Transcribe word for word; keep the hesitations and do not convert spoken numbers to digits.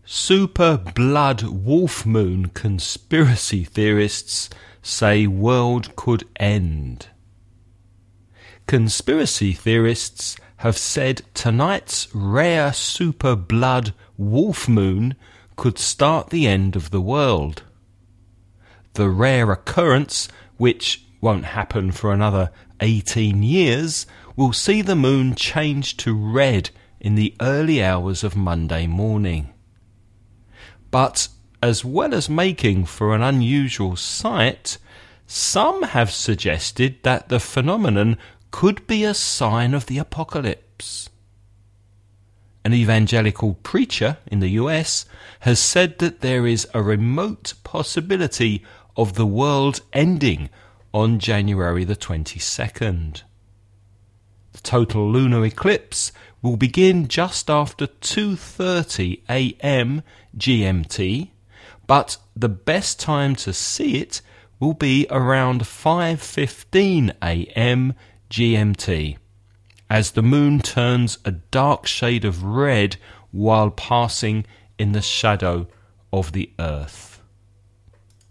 Super blood wolf moon conspiracy theorists say world could end. Conspiracy theorists have said tonight's rare super blood wolf moon could start the end of the world. The rare occurrence, which won't happen for another eighteen years, will see the moon change to red in the early hours of Monday morning. But as well as making for an unusual sight, some have suggested that the phenomenon could be a sign of the apocalypse. An evangelical preacher in the U S has said that there is a remote possibility of the world ending on January the twenty-second. The total lunar eclipse will begin just after two thirty a m G M T, but the best time to see it will be around five fifteen a m G M T, as the moon turns a dark shade of red while passing in the shadow of the Earth.